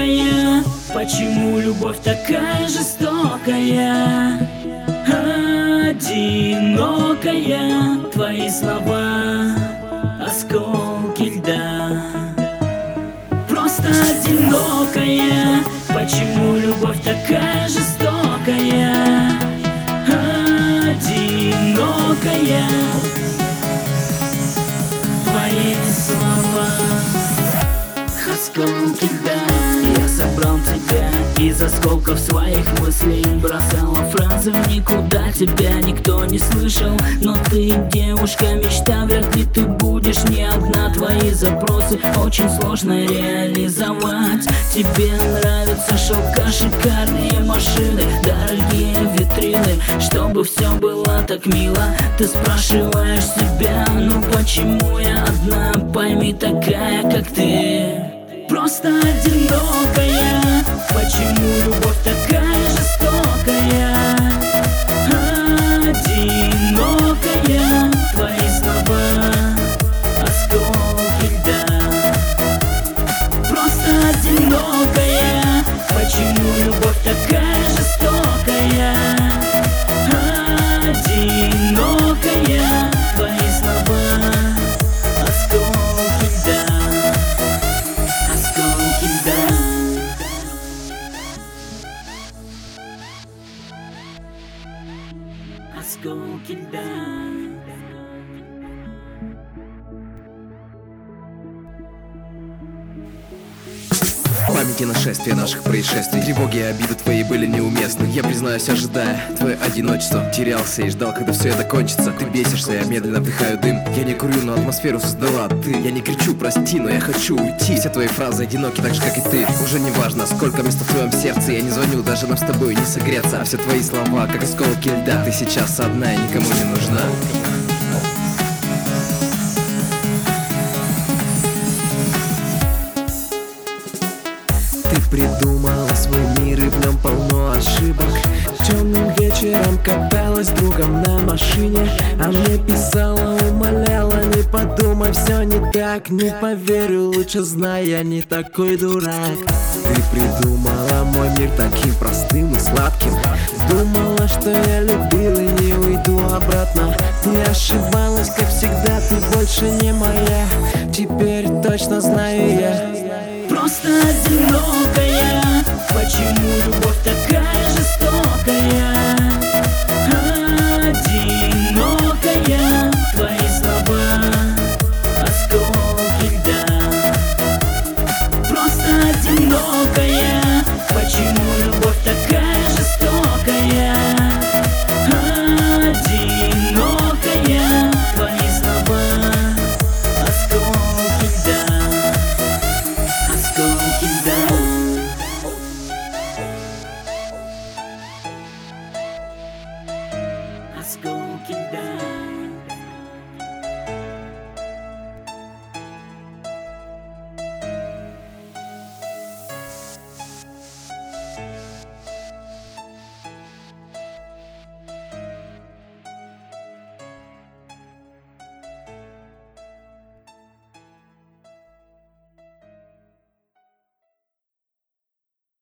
одинокая? Почему любовь такая жестокая? Одинокая, твои слова осколки льда. Просто одинокая. Почему любовь такая жестокая? Одинокая, твои слова осколки льда. Я собрал тебя из осколков своих мыслей, бросала фразы в никуда, тебя никто не слышал. Но ты девушка, мечта, вряд ли ты будешь не одна. Твои запросы очень сложно реализовать. Тебе нравятся шелка, шикарные машины, дорогие витрины. Чтобы все было так мило, ты спрашиваешь себя: ну почему я одна? Пойми, такая как ты просто одинокая. Почему любовь такая жестокая? Одинокая, твои слова осколки льда. Просто одинокая. Почему любовь такая жестокая? Одинокая, твои слова осколки льда. Осколки льда. Осколки льда. В памяти нашествия наших происшествий, тревоги и обиды твои были неуместны. Я признаюсь, ожидая твое одиночество, терялся и ждал, когда все это кончится. Ты бесишься, я медленно вдыхаю дым. Я не курю, но атмосферу создала ты. Я не кричу, прости, но я хочу уйти. Все твои фразы одиноки, так же как и ты. Уже не важно, сколько места в твоем сердце. Я не звоню, даже нам с тобой не согреться. А все твои слова, как осколки льда. Ты сейчас одна и никому не нужна. Ты придумала свой мир, и в нем полно ошибок. Темным вечером каталась с другом на машине, а мне писала, умоляла: не подумай, все не так. Не поверю, лучше знай, я не такой дурак. Ты придумала мой мир таким простым и сладким. Думала, что я любил и не уйду обратно. Ты ошибалась, как всегда, ты больше не моя. Теперь точно знаю я. Просто одинокая. Почему любовь такая жестокая? Одинокая, твои слова осколки льда. Просто одинокая. Почему любовь такая жестокая? Одинокая, твои слова осколки льда. Осколки льда.